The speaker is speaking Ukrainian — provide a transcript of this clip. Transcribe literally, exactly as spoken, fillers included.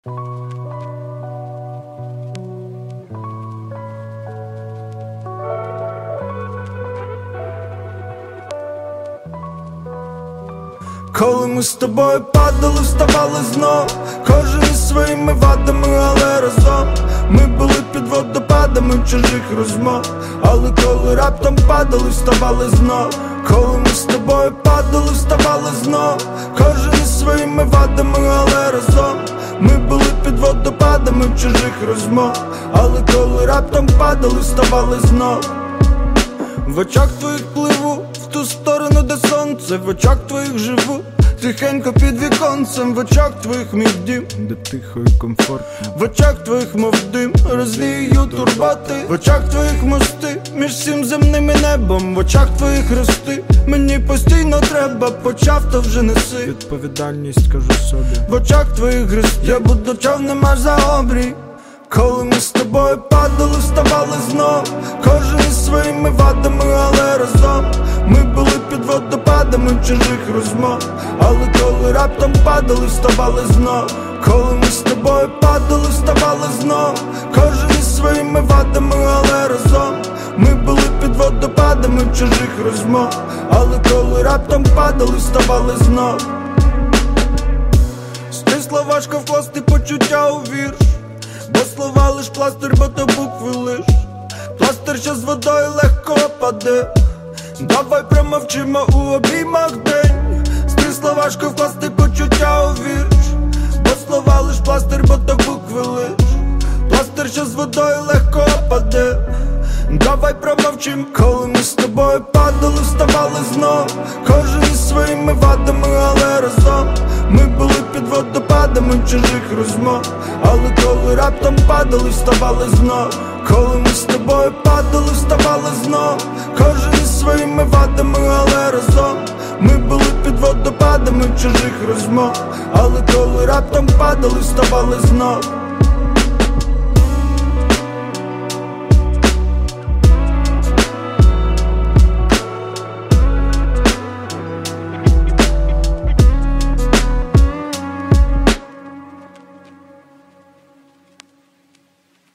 Коли ми з тобою падали, вставали знов, кожен із своїми вадами, але разом. Ми були під водопадами чужих розмов, але коли раптом падали, вставали знов. Коли ми з тобою падали, вставали знов, кожен із своїми вадами, але разом. Ми були під водопадами чужих розмов, але коли раптом падали, вставали знов. В очах твоїх пливу в ту сторону, де сонце, в очах твоїх живу тихенько під віконцем, в очах твоїх мій дім, де тихо і комфортно. В очах твоїх мов дим, розвію турботи. В очах твоїх мости між всім земним і небом. В очах твоїх рости мені постійно треба. Почав, то вже неси відповідальність, кажу собі. В очах твоїх грести я буду човнем аж за обрій. Коли ми з тобою падали, вставали знов, кожен із своїми вадами, але разом. Ми були під водопадами чужих розмов, але коли раптом падали, вставали знов. Коли ми з тобою падали, вставали знов, кожен із своїми вадами, але разом. Ми були під водопадами чужих розмов, але коли раптом падали, вставали знов. Стисло важко вкласти почуття у вірш, бо слова лиш пластир, бо то букви лиш пластир, що з водою легко паде. Давай промовчимо у обіймах день. Стисло важко вкласти почуття у вірш, бо слова лиш пластир, бо то букви лиш пластир, що з водою легко паде. Давай промовчим. Коли ми з тобою падали, вставали знов, кожен із своїми вадами, але разом. Ми були під водопадами чужих розмов, але коли раптом падали, вставали знов. Коли ми з тобою падали, вставали знов, кожен із своїми вадами, але разом. Ми були під водопадами чужих розмов, але коли раптом падали, вставали знов.